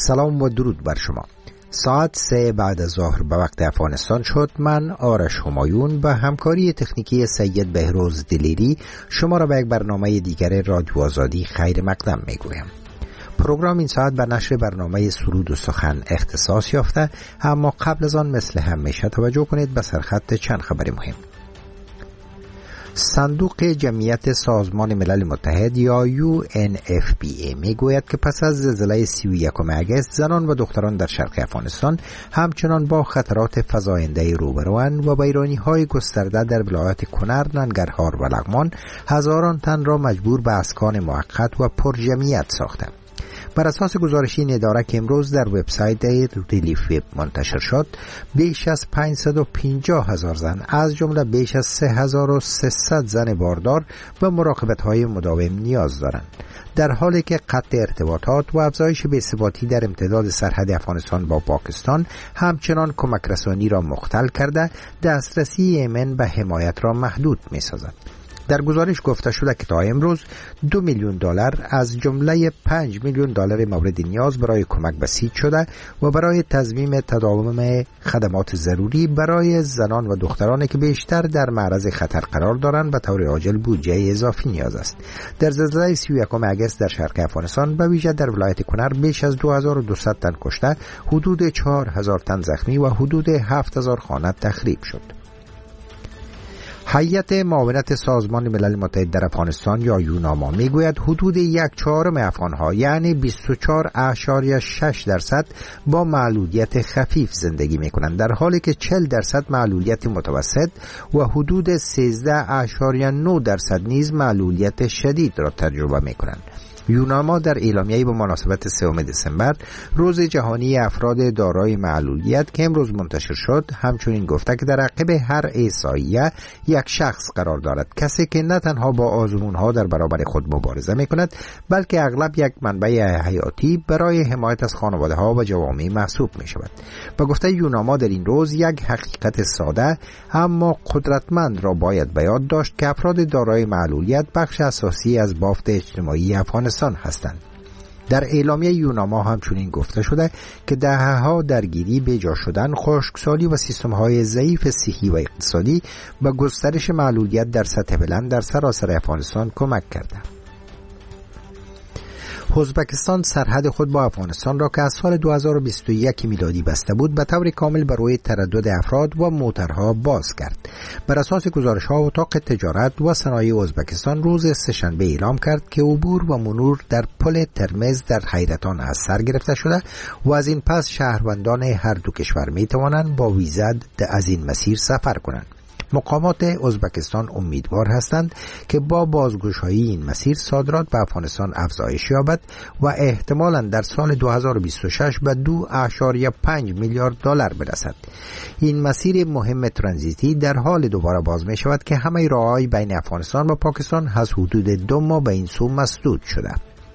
سلام و درود بر شما. ساعت 3 بعد از ظهر به وقت افغانستان شد. من آرش همایون به همکاری تکنیکی سید بهروز دلیری شما را به یک برنامه دیگر رادیو آزادی خیر مقدم می گویم. پروگرام این ساعت به نشر برنامه سرود و سخن اختصاص یافته، اما قبل از آن مثل همیشه توجه کنید به سرخط چند خبر مهم. صندوق جمعیت سازمان ملل متحد یا UNFPA می گوید که پس از زلزله 31 اگست زنان و دختران در شرق افغانستان همچنان با خطرات فزاینده روبروند و ویرانی‌های گسترده در ولایات کنر، ننگرهار و لغمان هزاران تن را مجبور به اسکان موقت و پرجمعیت ساختند. بر اساس گزارشی این اداره که امروز در وبسایت ریلیف وب منتشر شد، بیش از 550,000 زن از جمله بیش از 3300 زن باردار به مراقبت‌های مداوم نیاز دارند، در حالی که قطع ارتباطات و افزایش بی‌ثباتی در امتداد سرحد افغانستان با پاکستان همچنان کمک رسانی را مختل کرده دسترسی یمن به حمایت را محدود می‌سازد. در گزارش گفته شده که تا امروز 2 میلیون دلار از جمله 5 میلیون دلار مورد نیاز برای کمک بسیج شده و برای تضمین تداوم خدمات ضروری برای زنان و دخترانی که بیشتر در معرض خطر قرار دارند به طور عاجل بودجه اضافی نیاز است. در زلزله 31 اگست در شرق افغانستان به ویژه در ولایت کنر بیش از 2200 تن کشته، حدود 4000 تن زخمی و حدود 7000 خانه تخریب شد. هیئت معاونت سازمان ملل متحد در افغانستان یا یوناما میگوید حدود 1/4 افغانها یعنی 24.6% با معلولیت خفیف زندگی میکنند، در حالی که 40% معلولیت متوسط و حدود 13.9% نیز معلولیت شدید را تجربه میکنند. یوناما در اعلامیه‌ای به مناسبت 3 دسامبر روز جهانی افراد دارای معلولیت که امروز منتشر شد همچنین گفته که در عقب هر احصایه یک شخص قرار دارد، کسی که نه تنها با آزمون‌ها در برابر خود مبارزه می‌کند بلکه اغلب یک منبع حیاتی برای حمایت از خانواده‌ها و جوامع محسوب می‌شود. به گفته یوناما در این روز یک حقیقت ساده اما قدرتمند را باید به یاد داشت که افراد دارای معلولیت بخش اساسی از بافت اجتماعی افغانستان هستند. در اعلامیه یوناما همچنین گفته شده که دهه‌ها درگیری، بیجا شدن، خشکسالی و سیستم‌های ضعیف صحی و اقتصادی به گسترش معلولیت در سطح بلند در سراسر افغانستان کمک کرده. ازبکستان سرحد خود با افغانستان را که از سال 2021 میلادی بسته بود به طور کامل برای تردد افراد و موترها باز کرد. بر اساس گزارش‌ها اتاق تجارت و صنایع ازبکستان روز سه‌شنبه اعلام کرد که عبور و مرور در پل ترمز در حیرتان از سر گرفته شده و از این پس شهروندان هر دو کشور می‌توانند با ویزا از این مسیر سفر کنند. مقامات ازبکستان امیدوار هستند که با بازگشایی این مسیر صادرات به افغانستان افزایش یابد و احتمالاً در سال 2026 به 2.5 میلیارد دلار برسد. این مسیر مهم ترانزیتی در حال دوباره باز می شود که همه راه‌های بین افغانستان و پاکستان از حدود 2 ماه به این سو مسدود شده.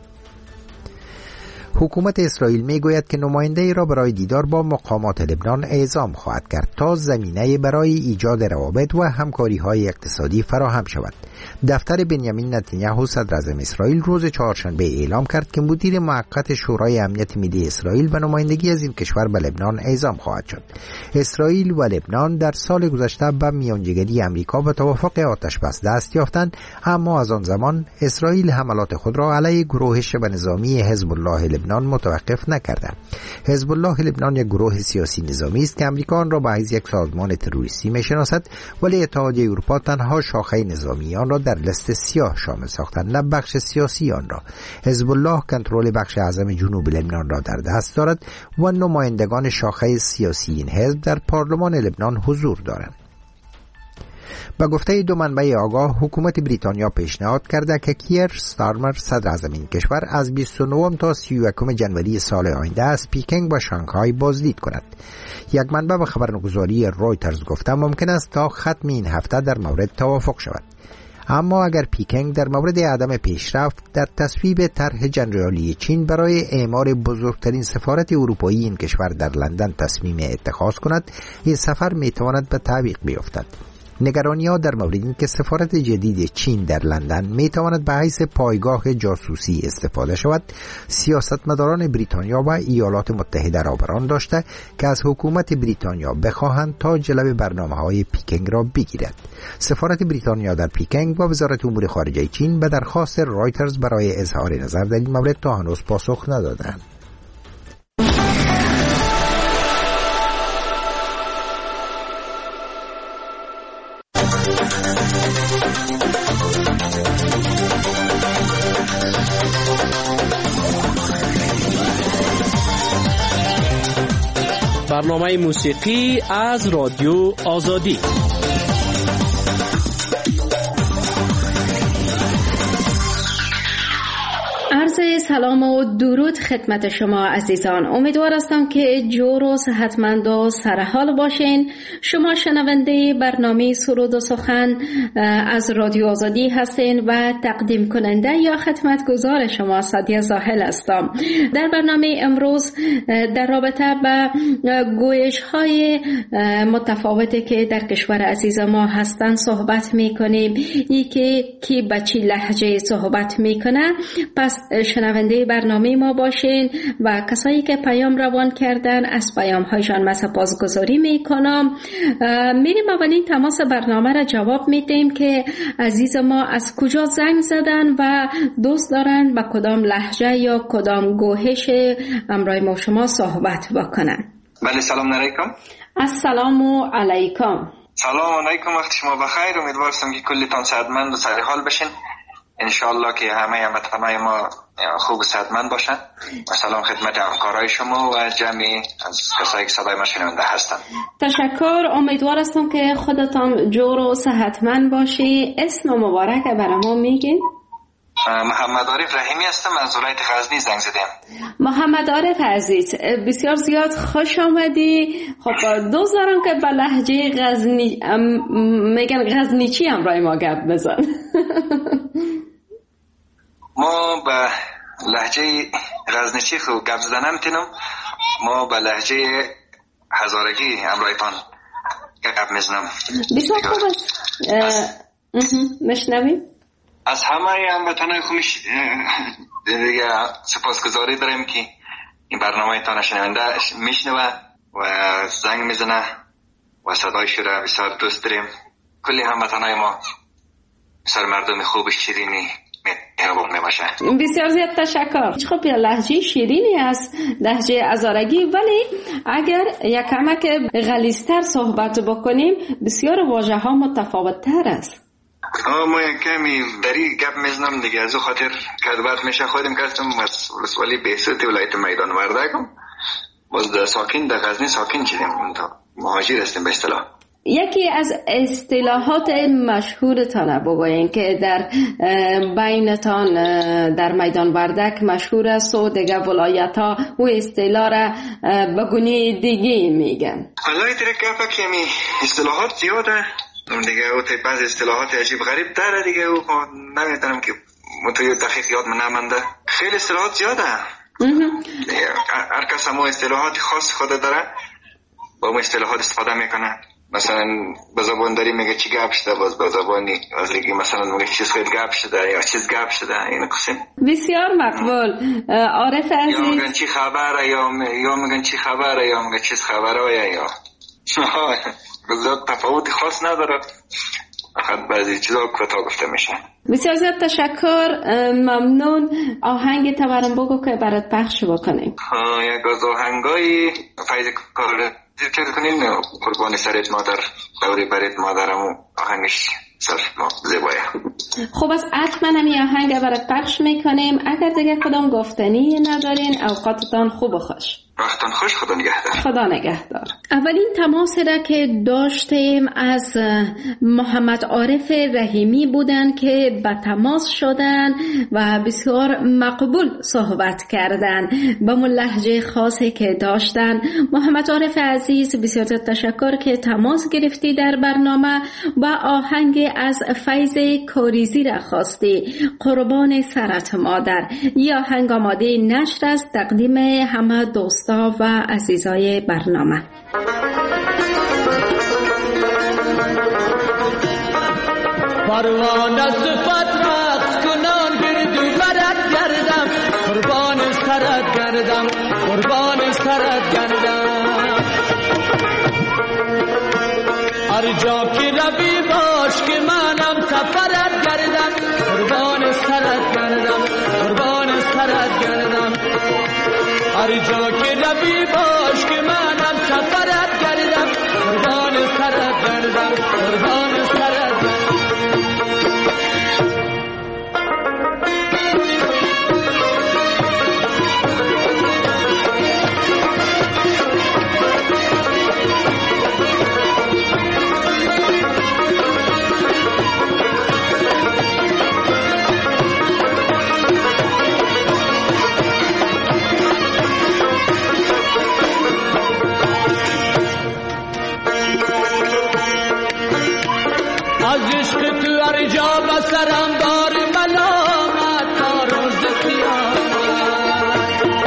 حکومت اسرائیل میگوید که نماینده را برای دیدار با مقامات لبنان اعزام خواهد کرد تا زمینه برای ایجاد روابط و همکاری‌های اقتصادی فراهم شود. دفتر بنیامین نتانیاهو صدراعظم اسرائیل روز چهارشنبه اعلام کرد که مدیر موقت شورای امنیت ملی اسرائیل به نمایندگی از این کشور به لبنان اعزام خواهد شد. اسرائیل و لبنان در سال گذشته به میانجیگری آمریکا به توافق آتش‌بس دست یافتند، اما از آن زمان اسرائیل حملات خود را علیه گروه شبه نظامی حزب الله لبنان متوقف نکرده. حزب الله لبنان یک گروه سیاسی نظامی است که آمریکا آن را به حیث یک سازمان تروریستی می‌شناسد، ولی اتحادیه اروپا تنها شاخه نظامی آن را در لیست سیاه شامل ساختند، نه بخش سیاسی آن را. حزب الله کنترل بخش اعظم جنوب لبنان را در دست دارد و نمایندگان شاخه سیاسی این حزب در پارلمان لبنان حضور دارند. به گفته دو منبع آگاه، حکومت بریتانیا پیشنهاد کرده که کیر ستارمر صدراعظم این کشور از 29 تا 31 جنوری سال آینده از پیکنگ و شانگهای بازدید کند. یک منبع به خبرگزاری رویترز گفته ممکن است تا ختم این هفته در مورد توافق شود. اما اگر پیکنگ در مورد عدم پیشرفت در تصویب طرح جنرالی چین برای اعمار بزرگترین سفارت اروپایی این کشور در لندن تصمیم اتخاذ کند، این سفر میتواند به تعویق بیفتد. نگرانی‌ها در مورد اینکه سفارت جدید چین در لندن می‌تواند به حیث پایگاه جاسوسی استفاده شود، سیاستمداران بریتانیا و ایالات متحده را بران داشته که از حکومت بریتانیا بخواهند تا جلب برنامه‌های پیکنگ را بگیرد. سفارت بریتانیا در پیکنگ و وزارت امور خارجه چین به درخواست رایترز برای اظهار نظر در این مورد تا هنوز پاسخ ندادند. برنامه موسیقی از رادیو آزادی. عرض سلام و درود خدمت شما عزیزان. امیدوار هستم که جور و صحتمند و سرحال باشین. شما شنونده برنامه سرود و سخن از رادیو آزادی هستین و تقدیم کننده یا خدمتگزار شما سعدیه زاهل هستم. در برنامه امروز در رابطه با گویش های متفاوتی که در کشور عزیز ما هستن صحبت میکنیم. ای که کی به چی لهجه صحبت میکنه. پس شنونده برنامه ما باشین و کسایی که پیام روان کردن از پیام هایشان من سپاسگزاری میکنم. میریم اولین تماس برنامه را جواب میدیم که عزیز ما از کجا زنگ زدن و دوست دارن با کدام لهجه یا کدام گوهش امرای ما شما صحبت بکنن. بله، سلام علیکم. السلام علیکم. سلام علیکم، وقت شما بخیر. امیدوارم که کلیتان صحتمند و سرحال بشین. انشالله که همه هموطنان ما خوب و صحتمند باشن. و سلام خدمت همکارای شما و جمعی از کسایی که صدای ما شنونده هستن. تشکر. امیدوار هستم که خودتان جور و صحتمند باشی. اسم مبارک برای ما میگین؟ محمد عارف رحیمی هستم، از ولایت غزنی زنگ زدم. محمد عارف عزیز، بسیار زیاد خوش آمدی. خب دوست دارم که به لهجه غزنی میگن غزنیچی همراه ما گپ بزن. ما به لهجه غزنیچی خو گپ زدن نمیتونم. ما به لهجه هزارگی همراهتان گپ میزنم. بسیار خوب است. نشنویم. از همه هموطنان خوبش دیگه سپاسگزاری داریم که این برنامه تان شنونده میشنوه و زنگ میزنه و صدایش را بسیار دوست داریم. کلی هموطنان ما بسیار مردم خوب شیرینی مهربان میباشه. بسیار زیاد تشکر. خب یا لهجه شیرینی است، لهجه هزارگی، ولی اگر یک کمک غلیظ‌تر صحبت بکنیم بسیار واژه ها متفاوت تر است. ما یک کمی دری گپ میزنم دیگه، از او خاطر کدبت میشه خودم کردم از ولسوالی بهسوت ولایت میدان وردگم. باز ساکن در غزنی ساکن شدیم، مهاجر هستیم به اصطلاح. یکی از اصطلاحات مشهورتان بگوین که در بینتان در میدان وردک مشهور است و دیگه ولایت ها و اصطلاح را بگونه دیگه میگن. والله دیگه گپ کمی اصطلاحات زیاده دیگه، او تی بعض اصطلاحات عجیب غریب داره دیگه، او نمیدونم که متوی دقیق یاد من نمانده. خیلی اصطلاحات زیاده. هر کس هم اصطلاحات خاص خود داره، با اون اصطلاحات استفاده میکنه. مثلا به زبان داری میگه چی گپ شده، باز به زبانی از دیگه مثلا میگه چیز خیلی گپ شده یا چیز گپ شده. این قسم بسیار مقبول. عارف عزیز، یا میگن چی خبره یا میگن چی خبره یا میگه چیز خبره یا بزرگ تفاوتی خاص نداره، فقط بعضی چیزا کوتاه گفته میشه. بسیار زیاد تشکر. ممنون. آهنگ تورم بگو که برات پخش بکنیم. یک از آهنگای فیض کار ذکر کنیم، قربان سرت مادر دوری برت مادرم، آهنگش سر زیبایه. خوب است، حتما این آهنگ برات پخش میکنیم. اگر دیگه کدام گفتنی ندارین اوقاتتان خوب و خوش. وقتتان خوش. خدا نگهدار. خدا نگهدار. اولین تماس را که داشتیم از محمد عارف رحیمی بودن که به تماس شدن و بسیار مقبول صحبت کردن با لهجه خاصی که داشتن. محمد عارف عزیز بسیار تشکر که تماس گرفتی در برنامه و آهنگ از فیض کاریزی را خواستی، قربان سرت مادر. یا آهنگ آماده نشر است تقدیم همه دوستا و عزیزای برنامه. پروانه صفت رقص کنان گرد و برد گردم قربان سرت گردم قربان سرت گردم هر جا که روی باش که منم سفرت گردم قربان سرت گردم قربان سرت گردم هر جا که روی باش که منم سفرت گردم قربان سرت گردم قربان سرت گردم سرم بار ملامت تا روز قیامت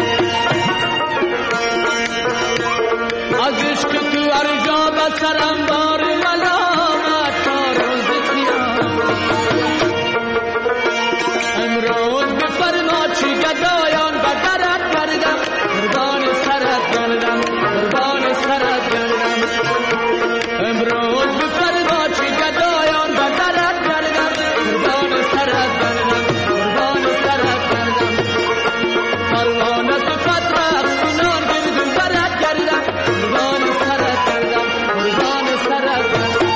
از عشق تو هر جا به سرم بار ملامت تا روز قیامت امروز بفرما چی گدایان به درت گردم قربان سرت گردم قربان سرت گردم امروز بفرما چی گدایان به درت گردم قربان سرت گردم قربان سرت گردم پروانه صفت رقص کنان گرد و برت گردم قربان سرت گردم قربان سرت گردم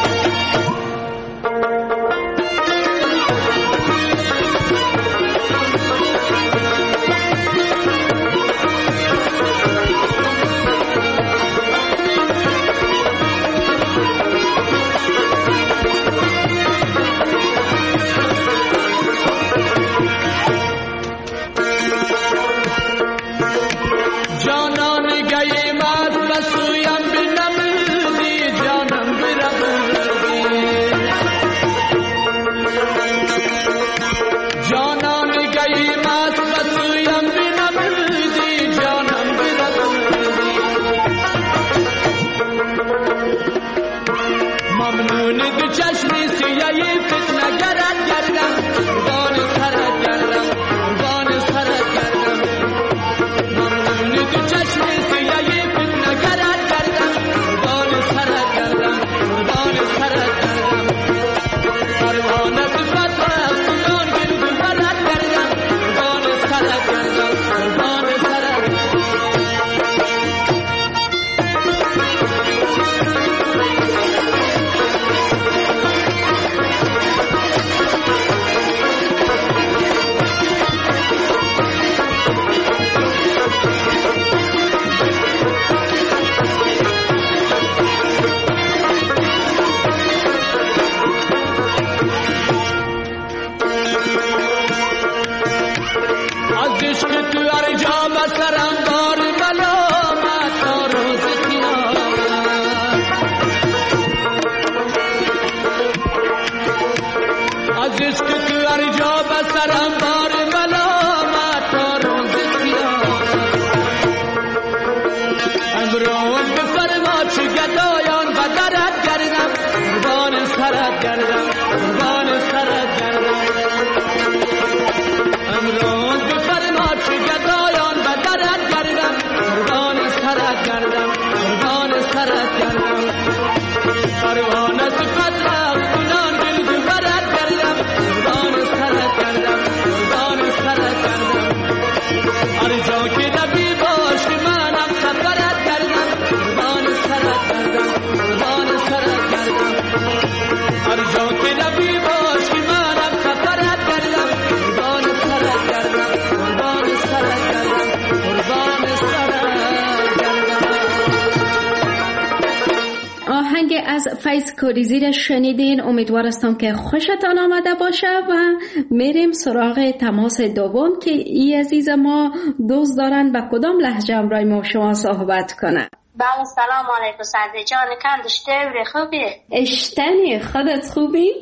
از فیض کوریزی را شنیدین. امیدوارستم که خوشتان آمده باشه و میریم سراغ تماس دوم که ای عزیز ما دوست دارن به کدام لهجه امرای ما شما صحبت کنه. بله سلام علیکم سعدی جان کندش دوری خوبی؟ اشتنی خودت خوبی؟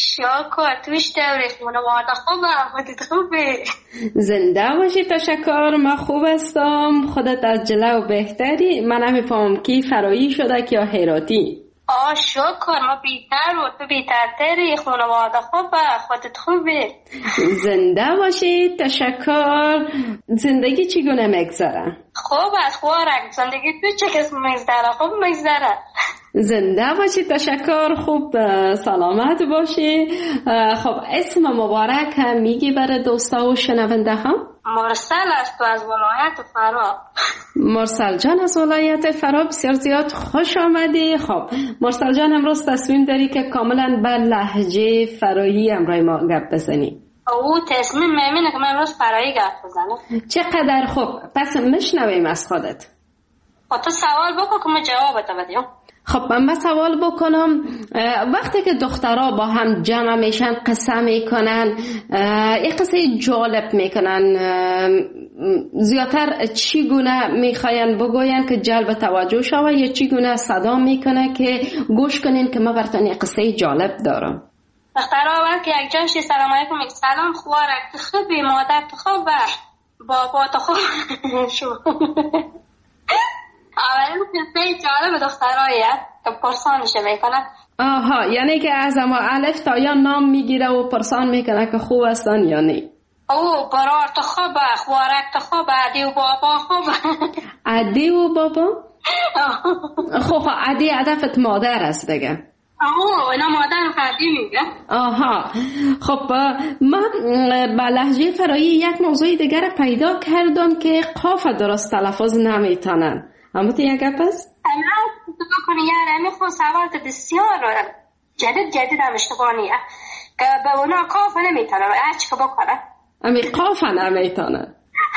شکر توش دوری خانواده خوبه خودت خوبی؟ زنده باشی تشکر ما خوب هستم. خودت از جلو بهتری؟ من نمیفهم کی فرایی شده که یا هراتی؟ شکر، ما بیتر و تو بیترتری. خانواده خوبه، خودت خوبی؟ زنده باشید. تشکر. زندگی چگونه میگذره؟ خوب است خوارک. زندگی تو چه کس میگذره؟ خوب میگذره. زنده باشید. تشکر. خوب سلامت باشی. خب اسم مبارک هم میگی برای دوستا و شنونده ها؟ مرسل است و از ولایت فرا. مرسل جان از ولایت فرا، بسیار زیاد خوش آمدی. خب مرسل جان امروز تصمیم داری که کاملا بر لهجه فرایی امروز ما گپ بزنی؟ او تصمیم میمونه که من امروز فرایی گپ بزنم. چقدر خوب. پس میشنویم از خودت. خب تو سوال بکن که من جواب بدم. خب من سوال بکنم. وقتی که دخترها با هم جمع میشن قصه میکنن، یک قصه جالب میکنن، زیادتر چی گونه میخواین بگوین که جلب توجه شوه یا چی گونه صدا میکنه که گوش کنین که من براتون یک قصه جالب دارم؟ دخترها وقتی یک جاشی سلام علیکم میگه سلام خوارک تو خوبی، مادر تو خوبه، بابا تو خوب شو. اولین قصه جالب دختراییه که پرسانش میکنه. آها، یعنی که از اما الف تا یا نام میگیره و پرسان میکنه که خوب هستن یا نه. او برار تو خوبه، خوارک تو خوبه، عدی و بابا خوبه. عدی و بابا؟ خب عدی هدفت مادر است دیگه. اینا مادر عدی میگه. آها. خب من با لهجه فرایی یک موضوع دیگر پیدا کردم که قاف درست تلفظ نمیتونن. اما تو یک گپ است؟ اما تو بکنی یاره میخواه سوالت بسیار جدید هم اشتبانیه که به اونا قاف نمیتونن هرچی که بکنن امی قاف نمیتونن.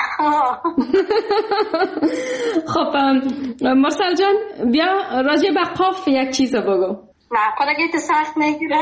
خب مرسل جان بیا راجع به قاف یک چیز بگو. نه خدا گیت سخت نگیره.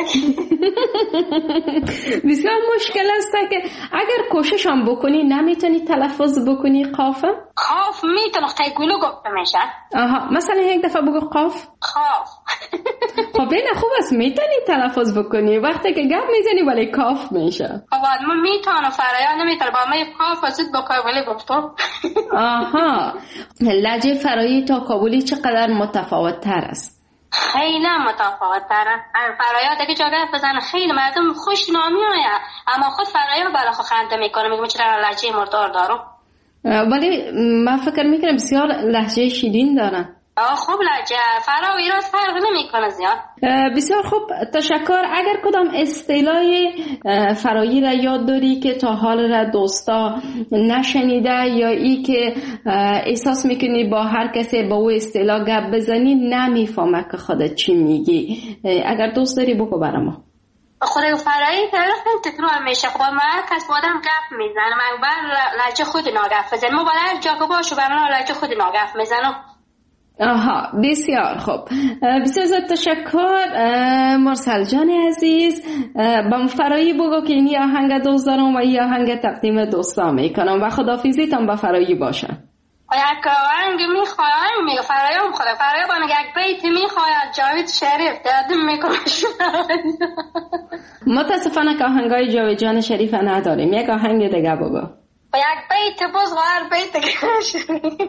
بسیار مشکل است که اگر کوشش هم بکنی نمیتونی تلفظ بکنی قافه؟ قاف میتونه قیگولو گفته میشه. آها، مثلا یک دفعه بگو قاف. قاف. خب این خوب است میتونی تلفظ بکنی وقتی که گپ میزنی ولی قاف میشه. خب من میتونم فرایان نمیتونه با من قاف ازید بکنم ولی گفتم. آها، لهجه فرایی تا کابلی چقدر متفاوت تر است؟ خیلی متفاوت تره. فرایات اگه جا گفت بزنه خیلی مردم خوش نامی آیا اما خود فرایات برای خود خنده میکنه میگه چرا لهجه مردار دارم. ولی من فکر میکنم بسیار لهجه شیرین دارن. خوب لهجه فرا و ایراد فرق نمیکنه زیاد. بسیار خوب، تشکر. اگر کدام اصطلاح فرایی را یاد داری که تا حال را دوستا نشنیده یا ای که احساس میکنی با هر کسی با او اصطلاح گپ بزنی نمیفهمه که خودت چی میگی، اگر دوست داری بگو برام. خود فرایی خیلی تکرار میشه. خب من کس بادم گپ میزنم من بر لهجه خود ناگپ بزنم ما باید جا که باشو برام لهجه خود ناگپ میزنم. آها، بسیار خوب. بسیار زیاد تشکر مرسل جان عزیز. با فرایی بگو که این آهنگ دوست دارم و این آهنگ تقدیم دوستا میکنم و خداحافظیتان با فرایی باشه. یک آهنگ میخوایم میگه فرایم خدا فرایی با میگه یک بیت میخواید جاوید شریف دادم میکنه. متاسفانه که آهنگای جاوید جان شریف نداریم، یک آهنگ دیگه بگو. یک بیت باز هر بیت دیگه.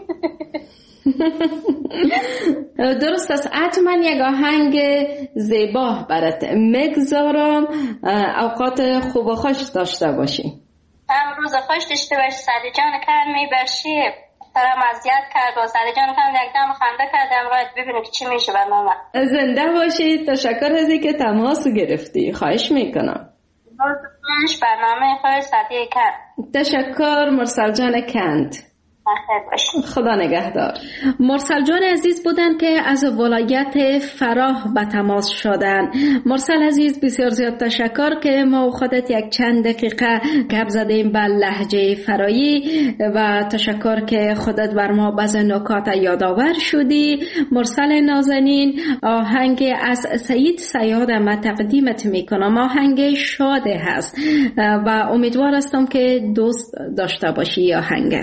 درست است. حتما یک آهنگ زیبا برات میگذارم. اوقات خوب و خوش داشته باشی. روز خوش داشته باشی. سعدی جان کرد میبرشی ترم اذیت کرد و سعدی جان کرد یک دم خنده کردم راید ببینیم که چی میشه برنامه. زنده باشی. تشکر از اینکه تماس گرفتی. خواهش میکنم. برنامه خود سعدی کرد. تشکر مرسل جان کند. خدا نگهدار. مرسل جان عزیز بودن که از ولایت فراه به تماس شدن. مرسل عزیز بسیار زیاد تشکر که ما خودت یک چند دقیقه گپ زدیم به لهجه فرایی و تشکر که خودت بر ما بعض نکات یادآور شدی. مرسل نازنین، آهنگ از سید صیاد ما تقدیمت میکنم. آهنگ شاده هست و امیدوار هستم که دوست داشته باشی آهنگ.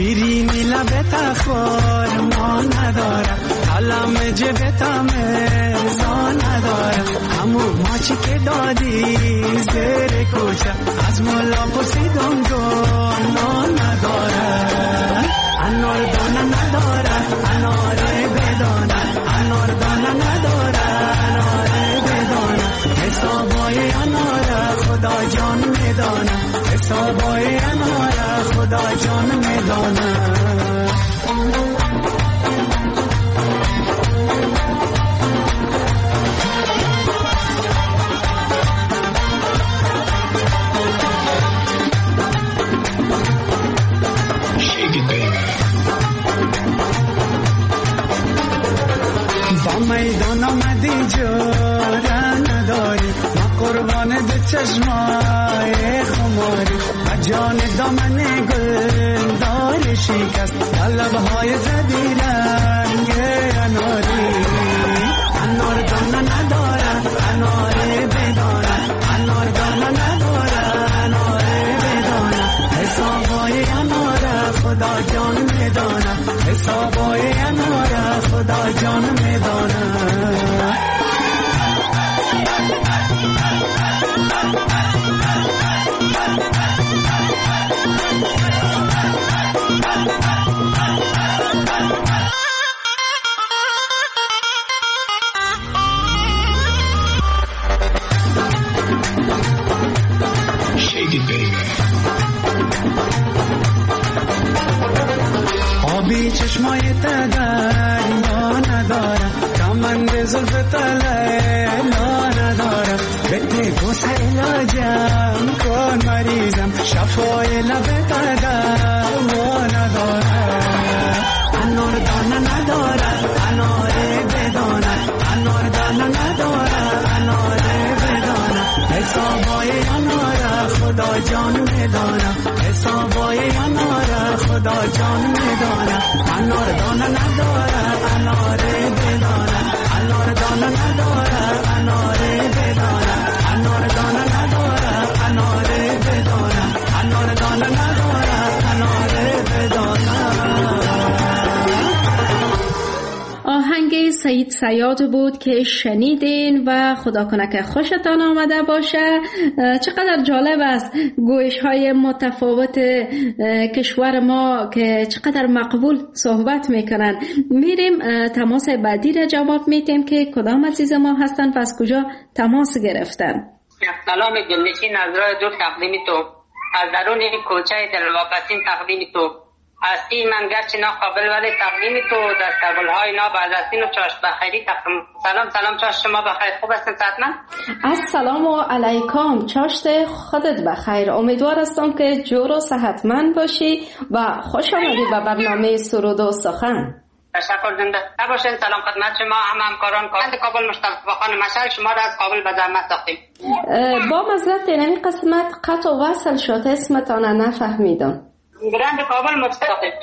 شیرینی لبت خور ما ندارم، حالم جبتم ارزا ندارم، همون ماچی که دادی زیر کوچه از مولا پرسیدم گنا ندارم. انار دانه نداره انار بدانه، انار دانه نداره انار بدانه، حسابای انار خدا جان میدانه، حسابای انار خدا جان میدانه. میدان آمدی جوره نداری، ما قربان به چشمای خماری، و جان دامن گل داری شکست، لبهای زدی رنگ اناری. انار دانه نداره انار بدانه، انار دانه نداره انار بدانه، حسابای انار خدا جان میدانه، حسابای انار خدا جان میدانه. آبی چشمای تدریا ندارم، کمند زلف لیلا ندارم، بده گوش علاجم کن مریضم، شفای لب تدریا ندارم. انار دانه نداره انار بدانه، انار دانه نداره انار بدانه، حسابای انار خدا جان میدانه، حسابای انار خدا جان میدانه. انار دانه نداره انار بدانه، انار دانه نداره انار بدانه، انار دانه نداره انار بدانه، انار دانه نداره انار بدانه. آهنگ سعید صیاد بود که شنیدین و خدا کنه که خوشتان آمده باشه. چقدر جالب است گویش های متفاوت کشور ما که چقدر مقبول صحبت میکنن. میریم تماس بعدی را جواب میدیم که کدام عزیز ما هستن و از کجا تماس گرفتن. سلام دلنشین از راه دور تقدیم تو، از درون کوچه دلواپسین تقدیم تو، هستی من گرچه ناقابل ولی تقدیم تو، دستگل‌های نابعدستین و چاشت بخیری تقدیم. سلام چاشت شما بخیر، خوب هستین صحتمند؟ السلام علیکم چاشت خودت بخیر، امیدوار هستم که جور و صحتمند باشی و خوش آمدی به برنامه سرود و سخن. تشکر، زنده باشین. سلام خدمت شما همکاران کابل مصطفی خان مشعل، شما را از کابل به زحمت ساختیم. با معذرت این قسمت قطع و وصل شد، اسمتان نفهمیدم. برند کابل مصطفی.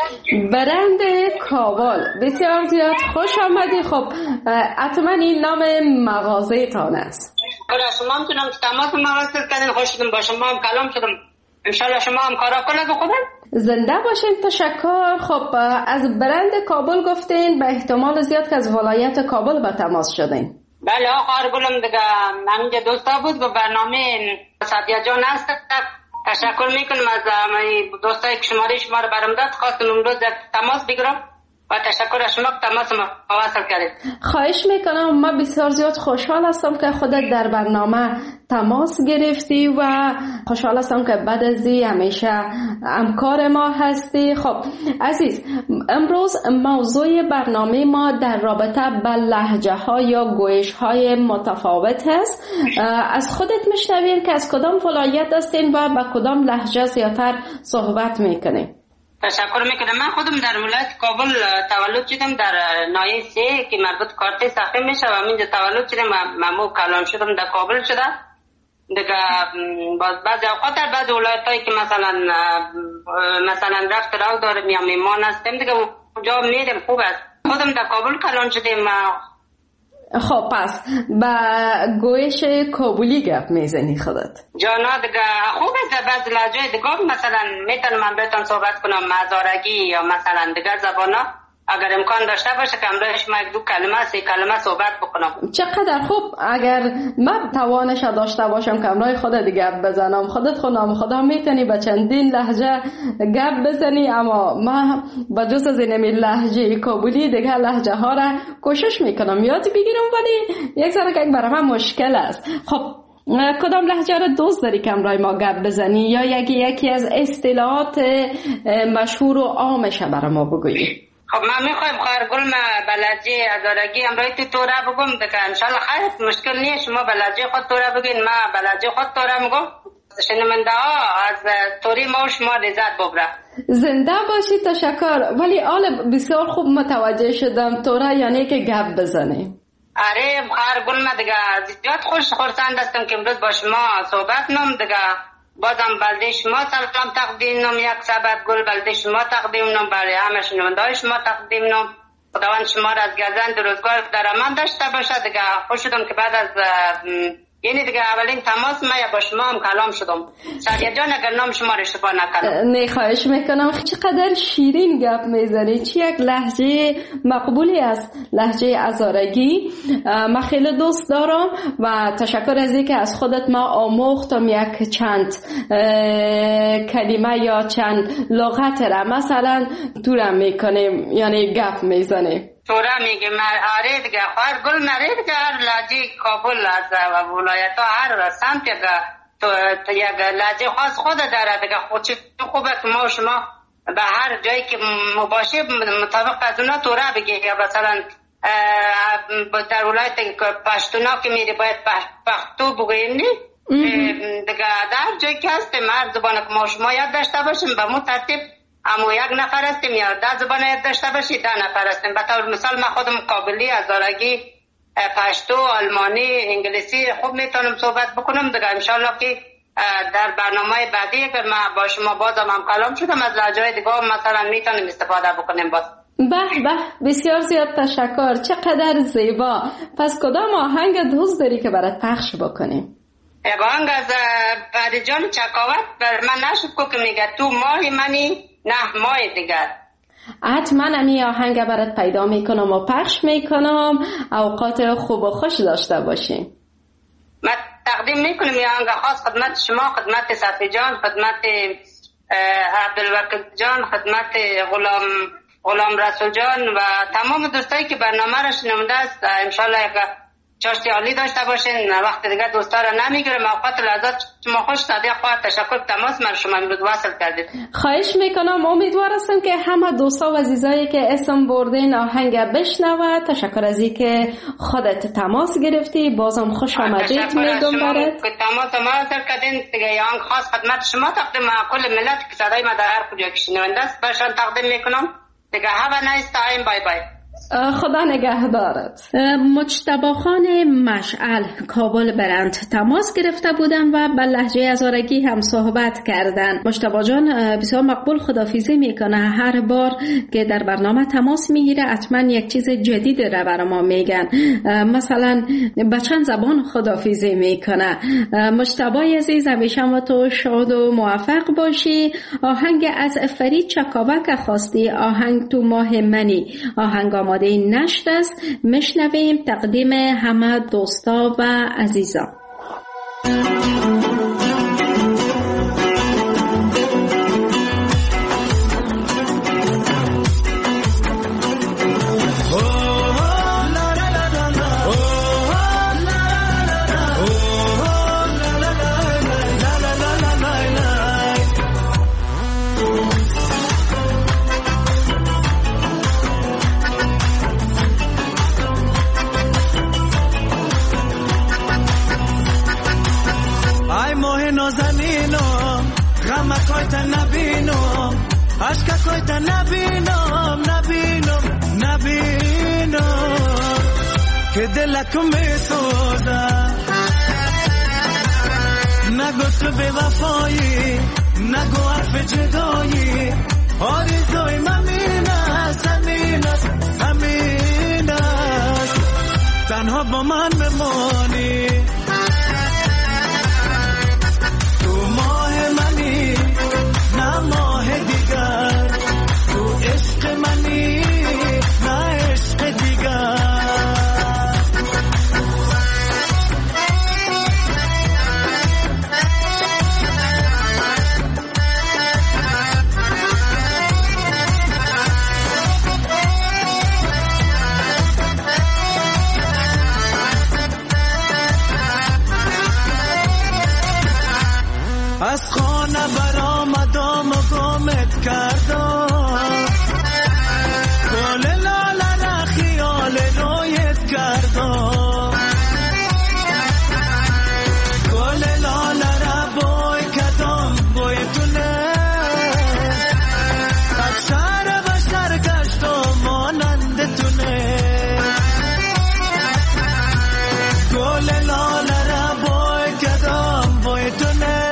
برند کابل، بسیار زیاد خوش آمدی. خب حتما این نام مغازه تان است. شما هم تونم تماس مواصل کردین، خوش شدم با شما هم کلام شدم، انشالله شما هم کارا کنه به خودم. زنده باشین، تشکر. خب از برند کابل گفتین، به احتمال زیاد که از ولایت کابل به تماس شدین. بله آقا گلم دیگه همینجا دوستا بود و برنامه سادیا جان هست. تشکر میکنم از دوستایی که شما رو برام داد، خواستم امروز تماس بگیرم و تشکر از شما که تماس مواصل کردید. خواهش میکنم، ما بسیار زیاد خوشحال هستم که خودت در برنامه تماس گرفتی و خوشحال هستم که بعد از این همیشه همکار ما هستی. خب عزیز، امروز موضوع برنامه ما در رابطه با لهجه ها یا گویش های متفاوت هست. از خودت میشنویم که از کدام ولایت هستین و با کدام لهجه زیادتر صحبت میکنین؟ تشکر میکنم. من خودم در ولایت کابل تولد شدم، در ناحیه 3 که مربوط کارت ساخته میشه و منجا تولد شدم. مامو کلان شدم در کابل شده. دیگه بعضی اوقات در بعض ولایتایی که مثلا رفت راه دارم یا میمان هستم دیگه اونجا میرم، خوب است. خودم در کابل کلان شدم. خب پس با گویش کابلی گپ میزنی خودت؟ جانا دیگه خوبه بعض لهجه دیگه مثلا میتونم من بهتون صحبت کنم هزارگی یا مثلا دیگه زبانا اگر امکان داشته باشه که امروز شما یک دو کلمه سه کلمه صحبت بکنم. چقدر خوب. اگر من توانش داشته باشم که امروز خودت گپ بزنم، خودت خودم خدا میتونی به چندین لهجه گپ بزنی، اما من با جز از این لهجه کابلی دیگه لهجه ها را کوشش میکنم یاد بگیرم، ولی یک ذره که برای من مشکل است. خب کدام لهجه را دوست داری که امروز ما گپ بزنی یا یکی از اصطلاحات مشهور و عامش برای ما بگویی؟ خب من میخوایم خواهرگل ما بلدجه هزارگی امروی تو توره بگم دیگه انشالله خیلی مشکل نیست. شما بلدجه خود توره بگین، ما بلدجه خود توره میگم. شنونده ها از توری ما و شما لذت ببره. زنده باشی. تشکر. ولی آل بسیار خوب متوجه شدم توره یعنی که گپ بزنی. آره خواهرگل ما دیگه زیاد خرسند هستم که امروز با شما صحبت نم دیگه. بازم بلده شما سلام تقدیم نم، یک سبت گل بلده شما تقدیم نم، برای همه شنونده شما تقدیم نم. خداوند شما را از گزند روزگار در امان داشته باشه. دیگه خوش شدم که بعد از یعنی دیگه اولین تماس ما با شما هم کلام شدم. سریع جان اگر نام شما را اشتباه نکنم. نه خواهش میکنم. چقدر شیرین گپ میزنی. چی یک لهجه مقبولی است لهجه هزارگی. من خیلی دوست دارم و تشکر از اینکه از خودت ما آموختم یک چند کلمه یا چند لغت را مثلا دورم میکنیم یعنی گپ میزنیم. تورا میگه آره دیگه خواهر گل نره دیگه هر لهجه کابل از ولایت ها هر سمت یک لهجه خاص خود داره دیگه. خود خوبه که ما و شما به هر جایی که مباشه مطابق از اونا تورا بگه. یا مثلا در ولایت پشتونا که میری باید پختو بگویم نی دیگه. در جایی که هستیم هر زبانه که ما شما یاد داشته باشیم به مو ترتیب اما یک نفر هستیم یا 10 زبان یاد داشته باشی 10 نفر هستیم. به طور مثال من خودم کابلی، هزارگی، پشتو، آلمانی، انگلیسی خوب میتونم صحبت بکنم دیگه. انشالله که در برنامه بعدی که من با شما بازم هم کلام شدم از لهجه‌های دیگه مثلا میتونیم استفاده بکنیم باز. به بسیار زیاد تشکر. چقدر زیبا. پس کدام آهنگ دوست داری که برات پخش بکنیم؟ یک آهنگ از فریجان چکاوت بر من نشد که میگه تو ماهی منی نه ماه دیگر. حتما امی آهنگ برات پیدا میکنم و پخش میکنم. اوقات خوب و خوش داشته باشیم. من تقدیم میکنم یه آهنگ خاص خدمت شما، خدمت صفی جان، خدمت عبدالوکیل جان، خدمت غلام رسول جان و تمام دوستایی که برنامه را شنونده است. انشالله چاشتی عالی داشته باشین. وقت دیگه دوستا را نمیگیرم. اوقات لحظات شما خوش. صادق خواهد تشکر تماس من شما امروز وصل کردید. خواهش میکنم. امیدوار هستم که همه دوستا و عزیزایی که اسم بردین آهنگ بشنوه. تشکر از این که خودت تماس گرفتی. بازم خوش آمدید میگم برات. تماس ما را کردین دیگه. آهنگ خاص خدمت شما تقدیم کل ملت که صدای ما در هر کجا که شنونده است برشان تقدیم میکنم دیگه. have a nice time. بای بای. خدا نگهدارت. مجتبی خان مشعل کابل برند تماس گرفته بودن و به لهجه هزارگی هم صحبت کردن. مجتبی جان بسیار مقبول خداحافظی میکنه. هر بار که در برنامه تماس میگیره حتما یک چیز جدید را برای ما میگن. مثلا به چند زبان خداحافظی میکنه. مجتبی عزیز همیشه ما تو شاد و موفق باشی. آهنگ از فرید چکاوک خواستی، آهنگ تو ماه منی. آهنگ آماده نشد است. میشنویم تقدیم همه دوستا و عزیزان. که دلک می سوزه نگو تو به وفایی، نگو حرف جدایی. آرزوی من این است، همین است، همین است. تنها با من بمانی، تو ماه منی نه ماه دیگر، تو عشق منی نه عشق دیگر. از خانه برآمدم و گمت کردم، گل لاله را خیال رویت کردم، گل لاله را بوی کردم بوی تونه، از شهر بشر گشتم مانند تونه، گل لاله را بوی کردم بوی تونه،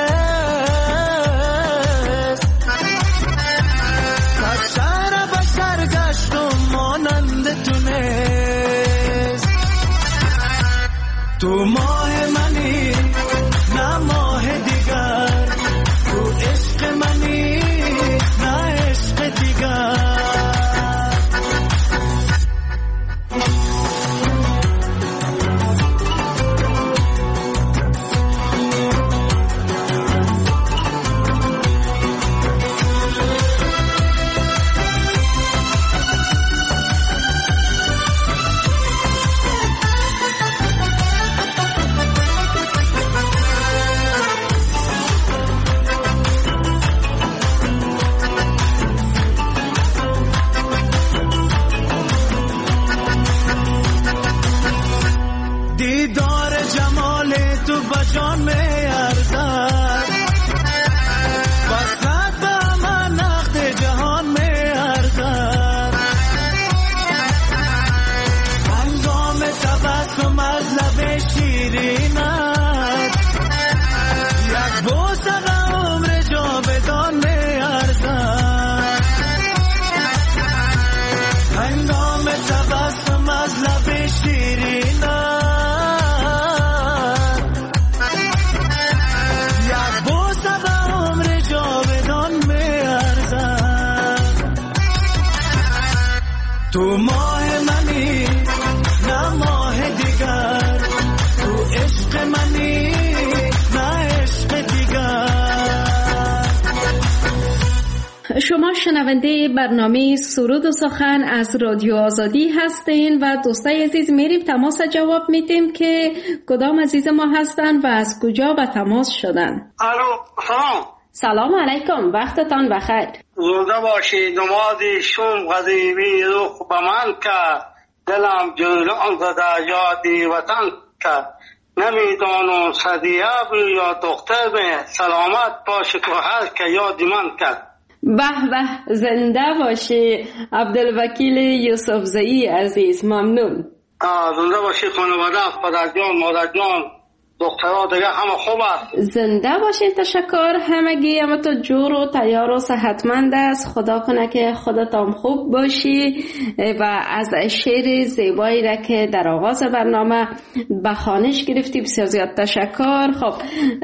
تو ماه منی نه ماه دیگر، تو عشق منی نه عشق دیگر. دیدار جمال تو بجان می ارزد، وصلت به من نقد جهان می ارزد، هنگام تبسم از لب شیرینت، یک بوسه به عمر جاودان می ارزد، هنگام تبسم از لب شیرینت، تو ماه منی نه ماه دیگر، تو عشق منی نه عشق دیگر. شما شنونده برنامه سرود و سخن از رادیو آزادی هستین و دوستای عزیز میریم تماس جواب میدیم که کدام عزیز ما هستن و از کجا به تماس شدن. الو سلام. سلام علیکم، وقتتان بخیر. زنده باشی. نمازی شوم غزیبی روح به من که، دلم جنون زده یادی وطن که، نمیدانم صدیه یا دختر به، سلامت باشه تو هر که یادی من کرد. به به، زنده باشی عبدالوکیل یوسفزئی عزیز، ممنون. زنده باشی خانواده، پدر جان، مادر جان، دخترها دیگه همه خوب است. زنده باشید، تشکر. همگی همه تو جور و تیار و صحتمند است. خدا کنه که خودتان خوب باشی و از شعر زیبایی را که در آغاز برنامه به خوانش گرفتی بسیار زیاد تشکر. خب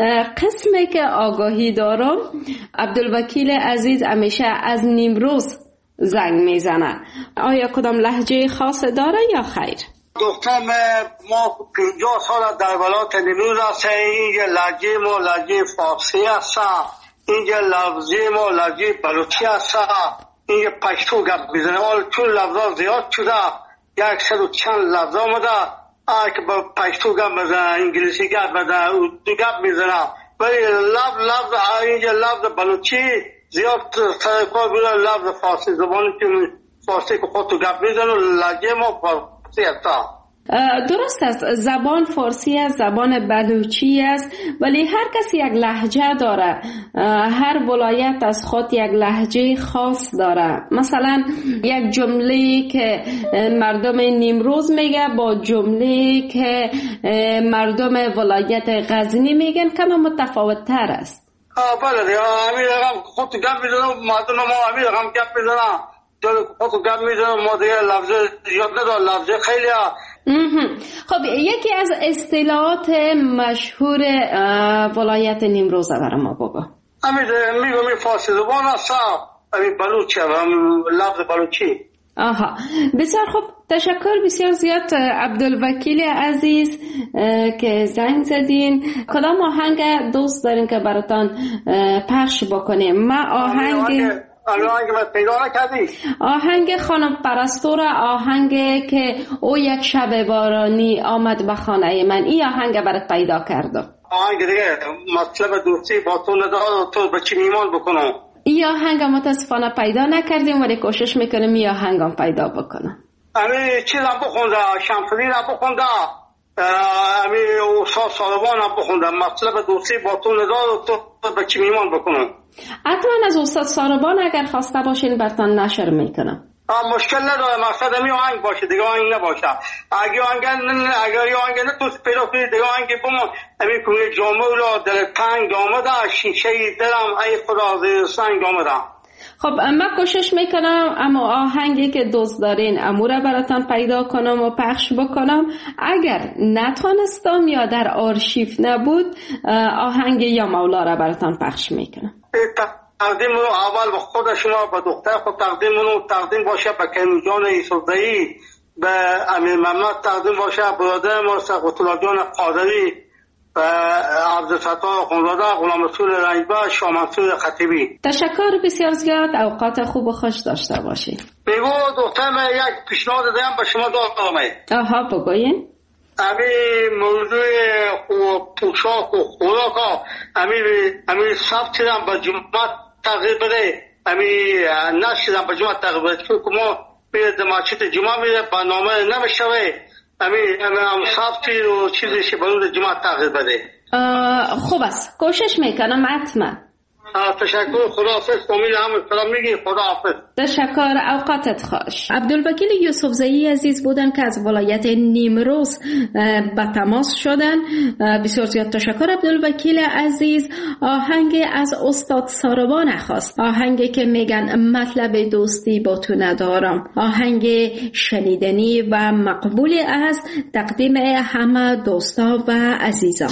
قسمی که آگاهی دارم، عبدالوکیل عزیز همیشه از نیمروز زنگ میزنه. آیا کدام لهجه خاص داره یا خیر؟ دختر ما 50 سال در ولایت نیمروز هستیم. اینجا لهجه ما لهجه فارسی است، اینجا لفظی ما لهجه بلوچی است، اینجا پشتو گپ میزنیم. چون لفظا زیاد شده، 100 و چند لفظ آمده، که با پشتو گپ میزنه، انگلیسی گپ میزنه، اردو گپ میزنه، ولی لفظ اینجا لفظ بلوچی زیاد سرکار بوده. لفظ فارسی زبانی که فارسی که خودتو گپ میزنه، لهجه ما فارسی است. درست است، زبان فارسی است، زبان بلوچی است، ولی هر کسی یک لهجه داره. هر ولایت از خود یک لهجه خاص داره. مثلا یک جمله که مردم نیمروز میگه با جمله که مردم ولایت غزنی میگن کم متفاوت تر است. بله دیگه، همین رقم خود گپ میزنم، مردم ما همین رقم گپ میزنم، خود گپ میزنم، ما دیگه لفظ یاد ندارم. لفظ خیلی خب یکی از اصطلاحات مشهور ولایت نیمروز برای ما بگو. میگم فارسی زبان است، بلوچی، لفظ بلوچی. آها، بسیار خوب، تشکر بسیار زیاد عبدالوکیل عزیز که زنگ زدین. کدام آهنگ دوست دارین که براتان پخش بکنیم؟ ما آهنگ خانم پرستو، آهنگ که او یک شب بارانی آمد به خانه من، این آهنگ برات پیدا کردم. آهنگ دیگه مطلب دوستی با تو ندارم، تو به چی ایمان بکنم. این آهنگ متاسفانه پیدا نکردیم ولی کوشش میکنیم این آهنگ هم پیدا بکنم. چیز هم بخونده، شمسدین هم بخونده، استاد سالبان هم بخونده، مطلب دوستی با تو ندارم، تو به چی ایمان بکنم. حتما از استاد ساربان اگر خواسته باشین براتان نشر میکنم. مشکل نداره، مقصد همی آهنگ باشه، دیگه آهنگ نباشه. اگر آهنگ نه تو پیدا کنی دیگه آهنگ بمون. همی کنی جامعه را دل تنگ آمده، شیشه دلم ای خدا زیر سنگ آمده. خب من کوشش میکنم اما آهنگی که دوست دارین اموره براتان پیدا کنم و پخش بکنم. اگر نتونستم یا در آرشیو نبود آهنگ یا مولا را براتان پخش میکنم. تقدیم رو اول به خود شما، به دختر خود تقدیم باشه، به کریم جان یوسفزئی، به امیر محمد تقدیم باشه، برادر ما سقط الله جان قادری، به عبدالستار خانزاده، غلام رسول رنجبر، شاه منصور خطیبی. تشکر بسیار زیاد، اوقات خوب و خوش داشته باشید. بگو دخترم یک پیشنهاد دارم به شما دارم. آها بگوین. موضوع پوشاک و خوراک همین ثبت دیدم به جمعه تغییر بده، نشیدم به جمعه تغییر بده که ما بیرد مسجد جمعه میره برنامه نمیشوه، هم ثبتی و چیزی که برود جمعه تغییر بده. خوب است، کوشش میکنم حتما. تشکر، خداحافظ. امید همه سلام میگی، خداحافظ. تشکر، اوقاتت خوش. عبدالوکیل یوسفزئی عزیز بودن که از ولایت نیمروز به تماس شدن. بسیار زیاد تشکر عبدالوکیل عزیز. آهنگ از استاد ساربان خواست، آهنگی که میگن مطلب دوستی با تو ندارم، آهنگ شنیدنی و مقبول است، تقدیم همه دوستا و عزیزان.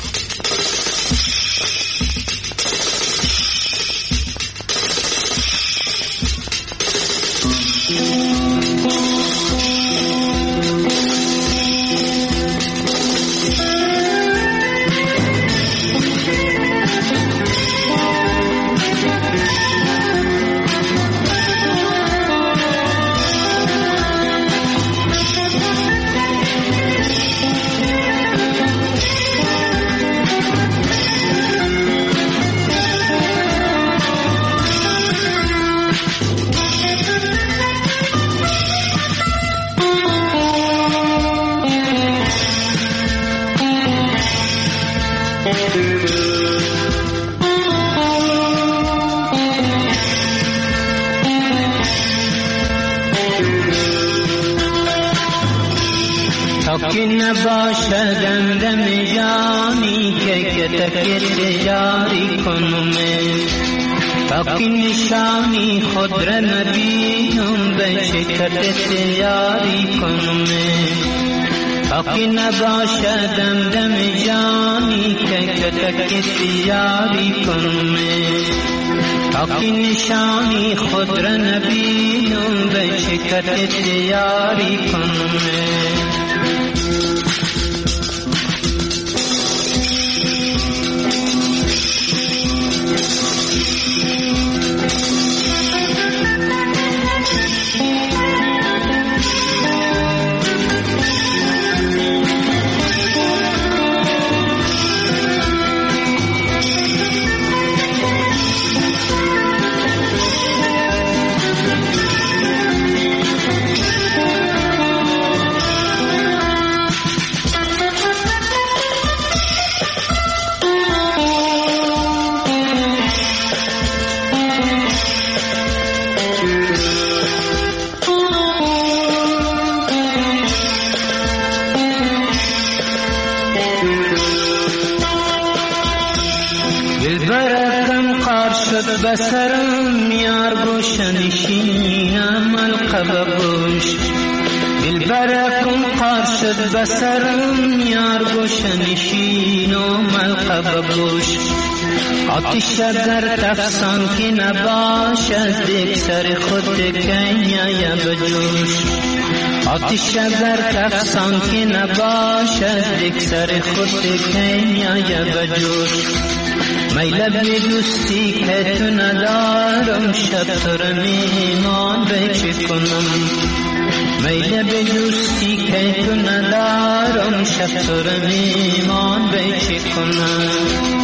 که نباشدم دم جانی که تکیت جاری کنم، تا که نشانی خود را نبینم به شکرت یاری کنم، تا که نباشدم دم جانی که تکیت یاری کنم، تا که نشانی خود را نبینم به شکرت یاری کنم. بسرم یار گوش نشینم القب گوش، دلبرکم قار شد بسرم یار گوشنشین و ملقب گوش آتش در تفسان که نباش از دیگ سر خود کنیا بجوش آتش در تفسان که نباش از دیگ سر خود کنیا بجوش میل به دوستی که تو ندارم شب تو رو میمان بچه کنم میل به دوستی که تو ندارم شب تو رو میمان بچه کنم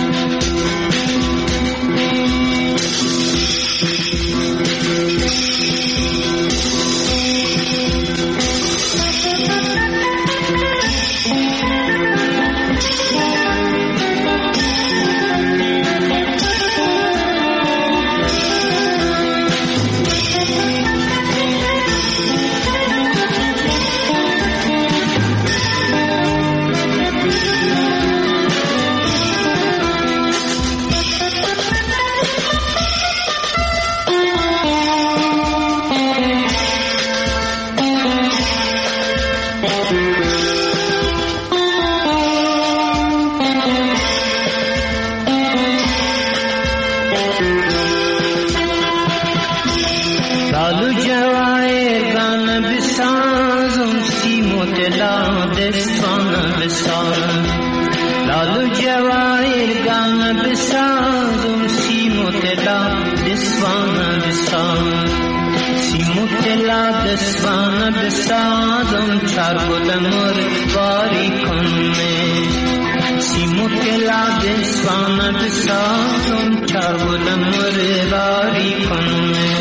بسازم چارگل مرباری کنه سیمو کلا دسوان بسازم چارگل مرباری کنه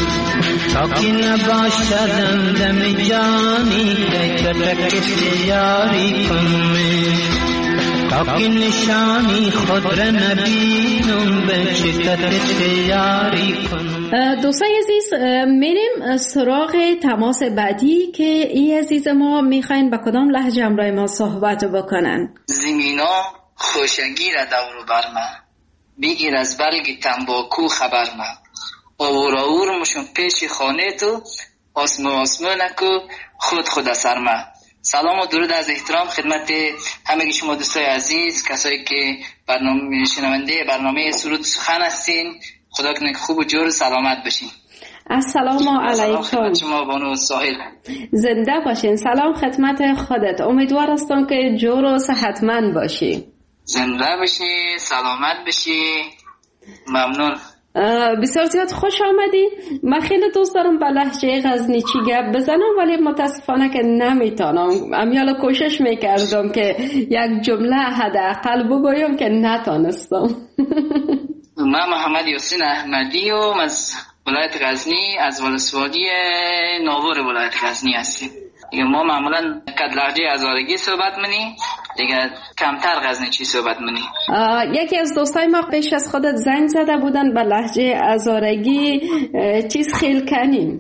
تاکی نباشدم دم جانی که کتک یاری کنه تاکی نشانی خود را نبینم به چکت یاری کنه. دوستای عزیز میریم سراغ تماس بعدی که این عزیز ما میخواین با کدام لهجه همراه ما صحبت بکنن. زمینا خوشگیر دورو برما بگیر از بلگ تنباکو خبر ما آور مشون پیش خانه تو آسمونکو خود اثر ما. سلام و درود از احترام خدمت همه شما دوستای عزیز، کسایی که شنونده برنامه سرود سخن هستین. خدا کنه خوب و جور سلامت بشین. السلام علیکم. خدمت شما بانو ساحل. زنده باشین. سلام خدمت خودت. امیدوار هستم که جور و صحتمند باشی. زنده باشی، سلامت بشی. ممنون. بسیار زیاد خوش آمدی. من خیلی دوست دارم با لهجه غزنیچی گپ بزنم ولی متاسفانه که نمیتونم. امیالا کوشش میکردم که یک جمله حداقل بگویم که نتونستم. من محمد یاسین احمدی و از ولایت غزنی، از ولسوالی ناور ولایت غزنی هستیم. دیگه ما معمولا کد لهجه هزارگی صحبت منی، دیگه کمتر غزنیچی صحبت منی. یکی از دوستای ما پیش از خودت زنگ زده بودن به لهجه هزارگی چیز خیل کنیم.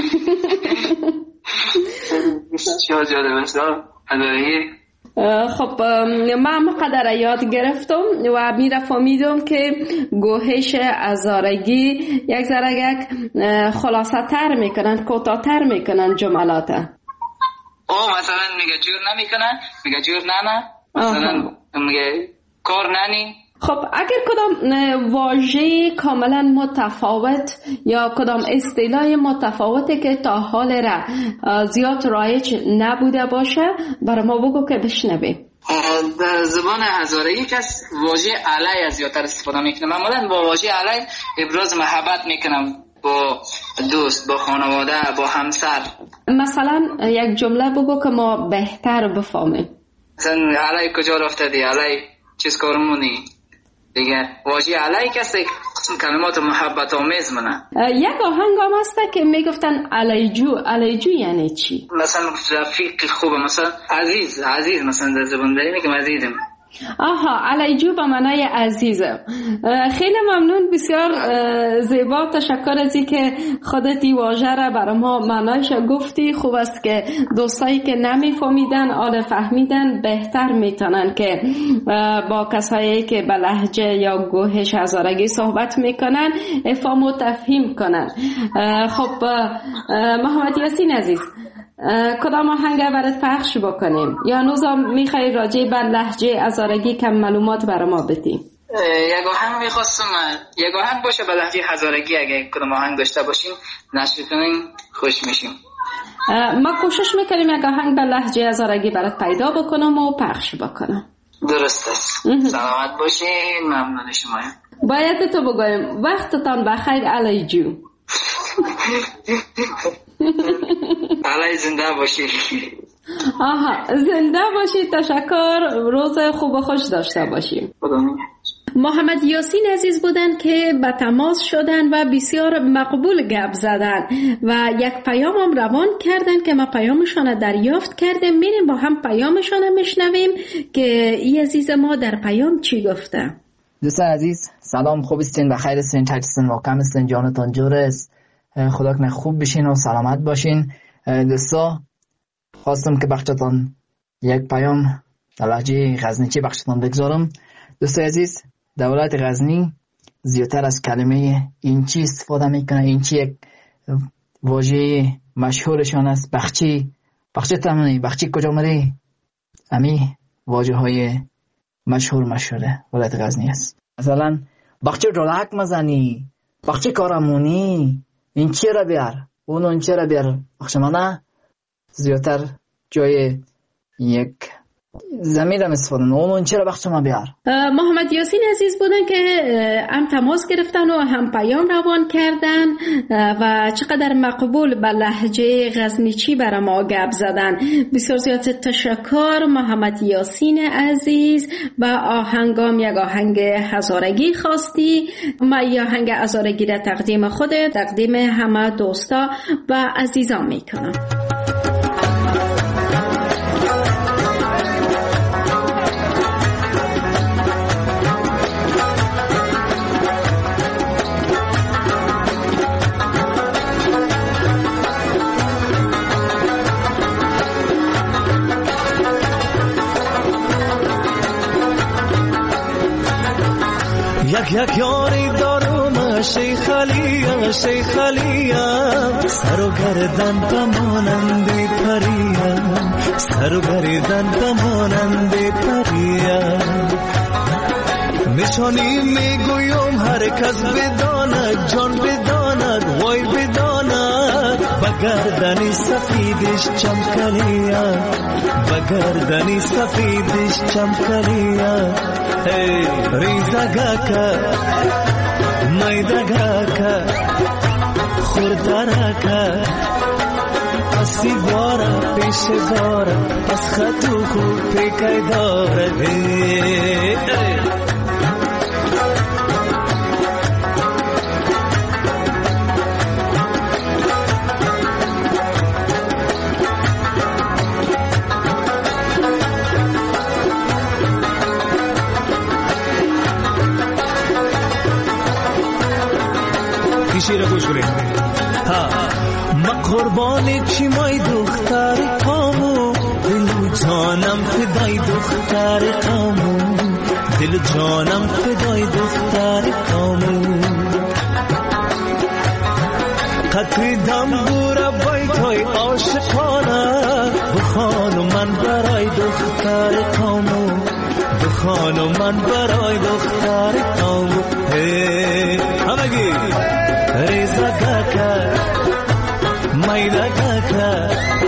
چه جالب است هزارگی. خب من مقدر یاد گرفتم و میره فهمیدم که گوهش هزارگی یک ذره خلاصه تر میکنن، کوتاه‌تر میکنن جملات. مثلا میگه جور نمیکنن، میگه جور نه، مثلا میگه کار ننی. خب اگر کدام واژه کاملا متفاوت یا کدام اصطلاح متفاوتی که تا حال را زیاد رایج نبوده باشه برای ما بگو که بشنویم. در زبان هزارگی کس واژه علی از زیادتر استفاده میکنه. معمولا با واژه علی ابراز محبت میکنم با دوست، با خانواده، با همسر. مثلا یک جمله بگو که ما بهتر بفهمیم. مثلا علی کجا رفتدی، علی چیز کار مونی. دیگه واژه علی کسی کلمات محبت آمیز منه. یک آهنگ هم هست که میگفتن علیجو یعنی چی؟ مثلا رفیق خوبه، مثلا عزیز مثلا در زبان داری میگم عزیزم. آها، علیجو به معنای عزیزم. خیلی ممنون، بسیار زیبا. تشکر از این که خودت این واژه را برای ما معنایش گفتی. خوب است که دوستایی که نمیفهمیدن آل فهمیدن بهتر میتونن که با کسایی که به لهجه یا گوهش هزارگی صحبت میکنن افهام و تفهیم کنن. خب محمد یاسین عزیز، کدام آهنگ برات پخش بکنیم یا نوزم میخوای راجع به لهجه هزارگی کم معلومات برای ما بدی؟ یک آهنگ میخواستم، یک آهنگ باشه به لهجه هزارگی. اگه کدام آهنگ داشته باشین نشر کنین خوش میشیم. ما کوشش میکنیم یک آهنگ به لهجه هزارگی برات پیدا بکنم و پخش بکنم. درست است. سلامت باشین. ممنون شما. باید تو بگویم وقتتان بخیر علی جو. علی زنده باشی. آها زنده باشی. تشکر. روز خوب و خوش داشته باشیم. محمد یاسین عزیز بودن که به تماس شدن و بسیار مقبول گپ زدن و یک پیام هم روان کردن که ما پیامشان دریافت کردیم. میریم با هم پیامشان میشنویم که این عزیز ما در پیام چی گفته. دوستان عزیز سلام، خوب استین؟ بخیر استین؟ چطور استین؟ واقعا استین؟ جانتان جور است؟ خدا کنه خوب بشین و سلامت باشین. دوستا خواستم که بخشتان یک پیام در لهجه غزنیچی بخشتان بگذارم. دوستان عزیز دولت غزنی زیادتر از کلمه اینچی استفاده میکنه. اینچی یک واژه مشهورشان است. بخچی تمنی، بخچی کجا مری؟ امی واژه های مشهوره ولایت غزنی است. مثلا بخچی رولک مزنی، بخچی کارمونی، این چی را بیار، اون چی را بیار. بخشمانه زیادتر جای یک زمین هم استفاده اون چرا بخش ما بیار. محمد یاسین عزیز بودن که هم تماس گرفتن و هم پیام روان کردن و چقدر مقبول به لهجه غزنیچی برای ما گپ زدن. بسیار زیاد تشکر محمد یاسین عزیز. با آهنگام یک آهنگ هزارگی خواستی. ما یک آهنگ هزارگی را تقدیم خودت، تقدیم همه دوستا و عزیزان میکنم. یک یاری دارم شیخ علیم سر و گردن بمانند پریم، سر و گردن بمانند پریم. نشانی میگویم هر کس بداند، جان بداند، وای بداند. بگردنی سفیدش چمکنیم، بگردنی سفیدش چمکنیم. ریزگاکا مایدگاکا خوردارکا اسی بارا پیش بارا از خطو خوب پیکای داره. شیر گوش کنید. ما قربان چی مای دختر قامو، دل جانم فدای دختر قامو، دل جانم فدای دختر قامو. قطر دم بورا بیتای عاشقانه، بخانو من برای دختر قامو، بخانو من برای دختر قامو. همگی ریزگاکا مایدگاکا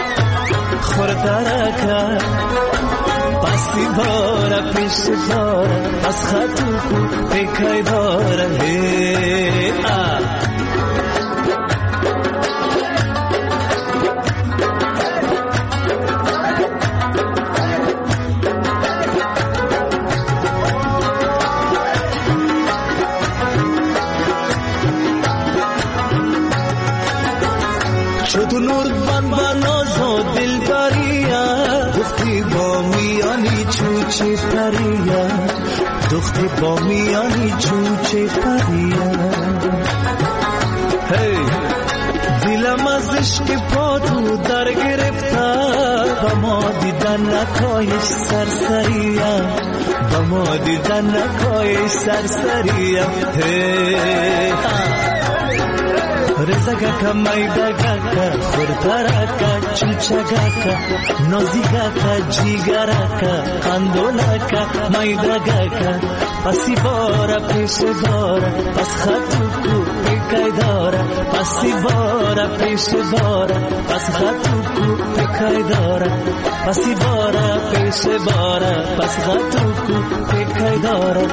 خوردارکا پسی بارا پیش بارا از خطو خود پیکای داره. تو نور بان بانازو دل بریا، دختی با میانی چوچه پریا، دختی با میانی چوچه پریا. دلم از عشق پا تو در گرفته، با ما دیدن نکایش سرسریا، با ما دیدن نکایش سرسریا. رزگاکا مایدگاکا خورتراکا چوچگاکا نازیگاکا جیگراکا قندولاکا مایدگاکا پسی بارا پیش بارا پس خطوکو پیکای دارا پسی بارا پیش بارا پس خطوکو پیکای دارا پسی بارا پیش بارا پس خطوکو پیکای دارا.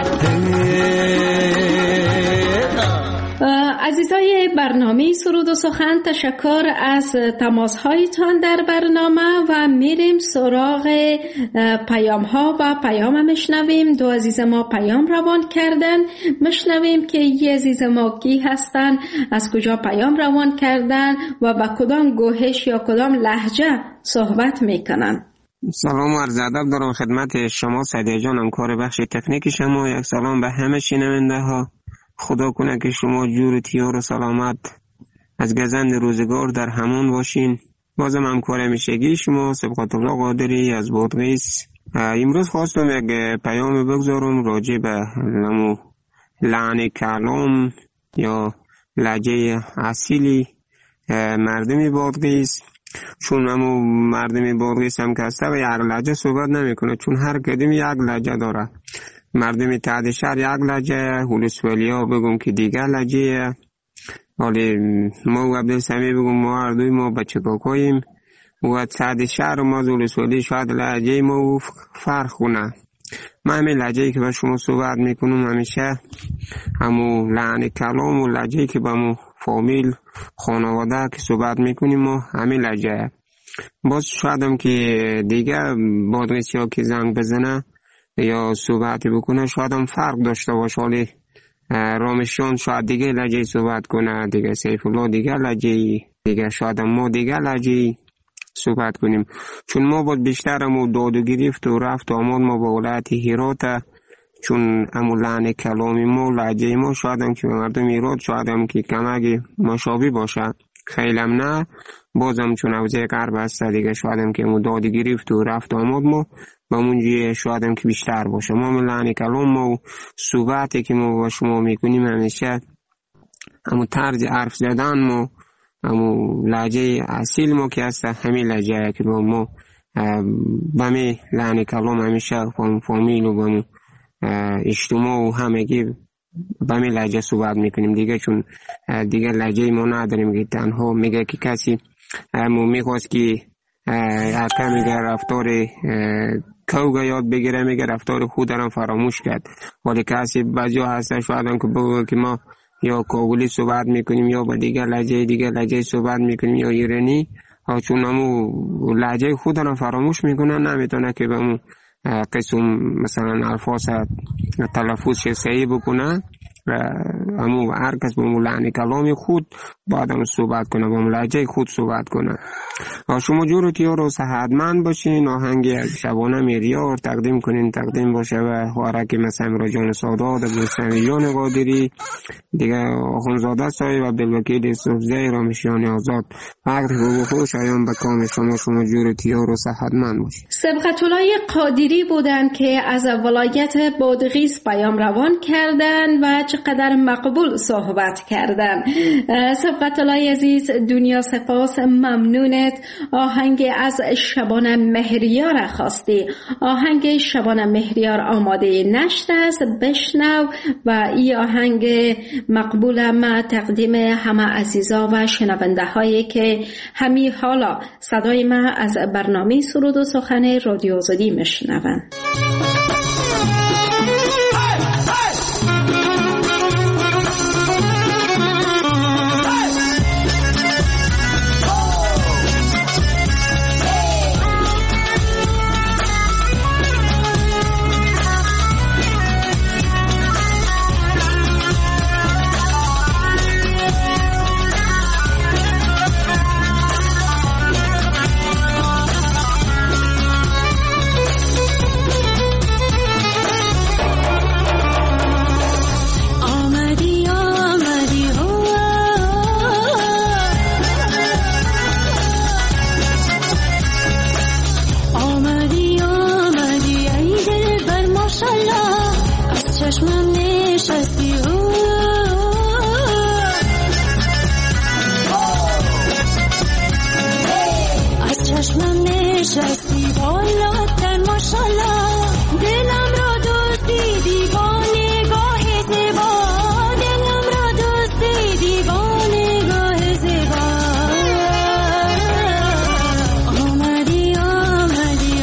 عزیزای برنامه سرود و سخن، تشکر از تماس‌هایتان در برنامه و میریم سراغ پیام ها و پیام میشنویم. دو عزیز ما پیام روان کردن، میشنویم که یه عزیز ما کی هستن، از کجا پیام روان کردن و با کدام گوهش یا کدام لهجه صحبت میکنن. سلام و عرض ادب دارم خدمت شما سعدیه جان، همکار بخش تکنیک شما. یک سلام به همه شنونده ها. خدا کنه که شما جور و تیار و سلامت از گزند روزگار در همون باشین. بازم همکار همیشگی شما سبقت الله قادری از بادغیس. امروز خواستم یک پیام بگذارم راجع به لحن کلام یا لهجه اصیلی مردم بادغیس. چون مردم بادغیس هم که هسته و یک لهجه صحبت نمیکنه، چون هر کدوم یک لهجه داره. مردم تحت شهر یک لهجه، هولسوالیا بگم که دیگر لهجه. حالی ما و عبدالسمی بگم ما هر دوی ما بچه کاکاییم و تحت شهر ما هولسوالی شاید لهجه ما فرق کنه. من همین لهجه‌ای که با شما صحبت میکنم همیشه همون لحن کلام و لهجه‌ای که با مو فامیل خانواده که صحبت میکنیم ما همین لهجه. باز شاید هم که دیگه بادغیسی ها که زنگ بزنه یا صحبت بکنه شاید هم فرق داشته باشه. حالی رامشان شاید دیگه لهجه صحبت کنه، دیگه سیف الله دیگه لهجه، دیگه شاید هم ما دیگه لهجه صحبت کنیم. چون ما باید بیشتر همو داد و گرفت و رفت و آمد ما با ولایت هرات، چون همو لحن کلامی ما لهجه ما شاید هم که مردم هرات شاید هم که کمک مشابه باشه، خیلی هم نه. بازم چون حوزه غرب هست دیگه شاید هم که همو داد و گرفت و رفت و آمد ما با منجی شاید هم که بیشتر باشه. ما لحن کلام ما و صحبتی که ما با شما میکنیم همیشه همو طرز حرف زدن ما، همو لهجه اصیل ما که هست همین لهجه که ما با می لحن کلام همیشه فامیل و با اجتماع و همگی با می لهجه صحبت میکنیم دیگه. چون دیگه لهجه ما نداریم که تنها میگه که کسی ما میخواست که حتی میگه رفتار کوگا یاد بگیره، میگه رفتار خود دارم فراموش کرد. ولی کسی بعضی هستن شاید هم که بگه که ما یا کابلی صحبت میکنیم یا با دیگه لهجه صحبت میکنیم یا ایرانی، چون همو لهجه خود دارم فراموش میکنن، نمیتونه که به همو قسم مثلا الفاظ تلفظ صحیح بکنه. همو هر کس با لحن کلام خود باید هم صحبت کنه، با لهجه خود صحبت کنه. شما جور و تیار و صحتمند باشین. آهنگ شبانه میریار تقدیم کنین، تقدیم باشه و خوارک مثل امراجان سادات، عبدالسمیان قادری، دیگه آخونزاده صاحب، عبدالوکیل صوفزی، رامشیان آزاد. وقت خوب و خوش آیان به کام شما جور و تیار و صحتمند باشین. سبقت الله قادری بودن که از ولایت بادغیس پیام روان کردن و چقدر مقبول صحبت کردن. سبقت الله عزیز، دنیا سپاس، ممنونت. آهنگ از شبانه مهریار خواستی. آهنگ شبانه مهریار آماده نشته است، بشنو و این آهنگ مقبول ما تقدیم همه عزیزا و شنونده هایی که همی حالا صدای ما از برنامه سرود و سخن رادیو آزادی میشنوند. چشمم نشستی بالاتر ماشالله دلم را دوستی دیوانه گاه زیبا دلم را دوستی دیوانه گاه زیبا آمدی آمدی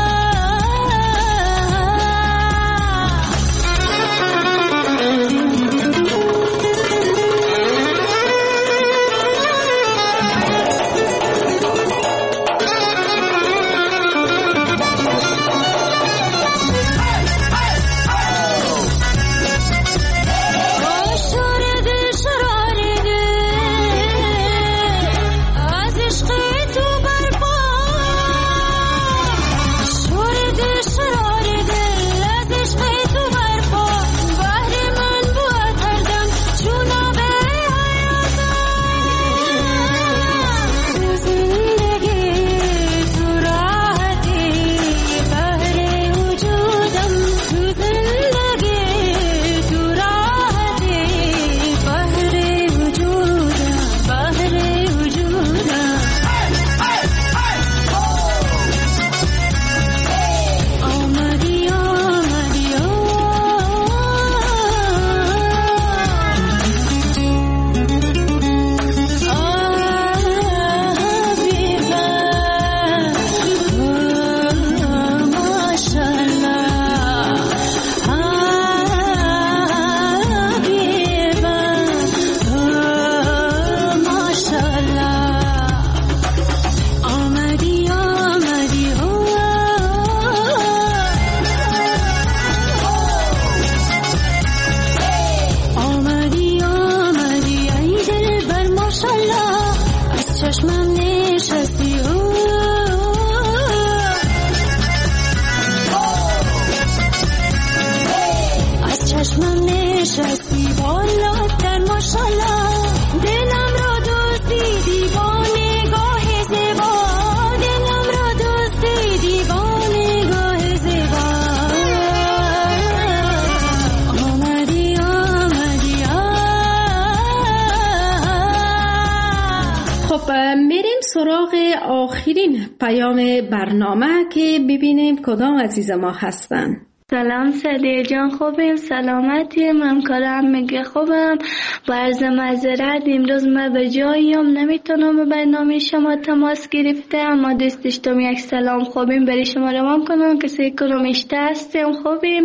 سراغ آخرین پیام برنامه که ببینیم کدام عزیز ما هستن. سلام سعدیه جان، خوبیم؟ سلامتیم؟ همکارم میگه خوبم. با عرض معذرت امروز من به جاییم نمیتونم به برنامه شما تماس گرفته، اما دوست داشتم یک سلام خوبیم برای شما روان کنم که سیکنم اشته هستیم خوبیم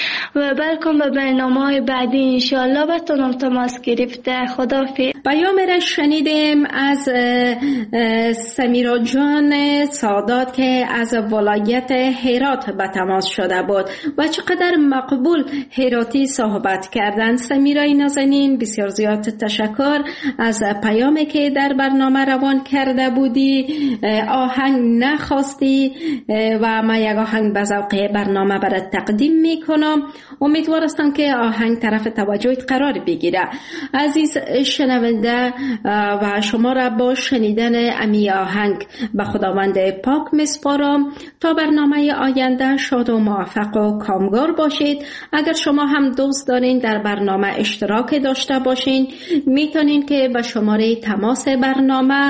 و برکن به برنامه های بعدی انشاءالله بتونم تماس گرفته. خداحافظ. پیام را شنیدیم از سمیرا جان سادات که از ولایت هرات به تماس شده بود و چقدر مقبول هراتی صحبت کردن. سمیرای نازنین بسیار زیاد تشکر از پیامی که در برنامه روان کرده بودی. آهنگ نخواستی و من یک آهنگ به ذوق برنامه برات تقدیم میکنم. امیدوار هستم که آهنگ طرف توجهت قرار بگیره. عزیز شنونده و شما را با شنیدن امی آهنگ به خداوند پاک میسپارم. تا برنامه آینده شاد و موفق و کامگار باشید. اگر شما هم دوست دارین در برنامه اشتراک داشته باشین میتونین که به شماره تماس برنامه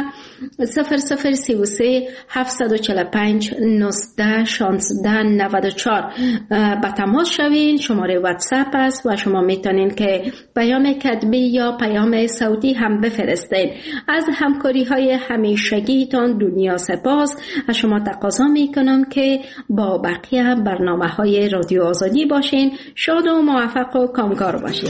0033 745 19 16 94 به تماس شوین. شماره واتساپ است و شما میتونین که پیام کتبی یا پیام صوتی هم بفرستین. از همکاری های همیشگیتان دنیا سپاس. از شما تقاضا میکنم که با بقیه برنامه های رادیو آزادی باشین. شاد و موفق و کامگار باشین.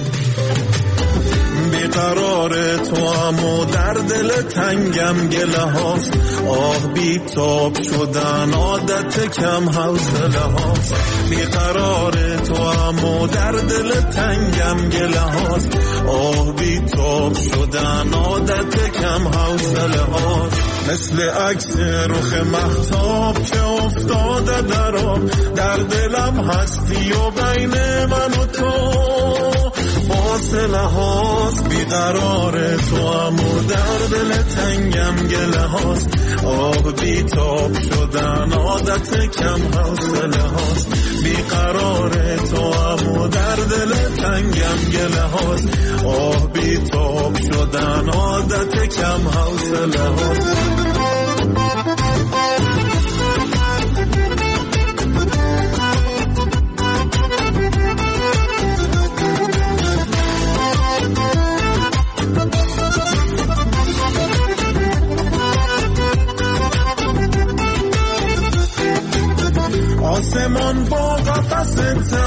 بیقرار تو امو در دل تنگم گله هاست، آه بی تاب شدن عادت کم حوصله هاست. بیقرار تو امو در دل تنگم گله هاست، آه بی تاب شدن عادت کم حوصله هاست. مثل عکس رخ مهتاب که افتاده در آب، در دلم هستی و بین من و تو فاصله هاست. بیقرار تو امو در دل تنگم گله هاست، آه بی تاب شدن عادت کم حوصله هاست. بیقرار تو امو در دل تنگم گله هاست، آه بی تاب شدن عادت کم حوصله هاست. دلت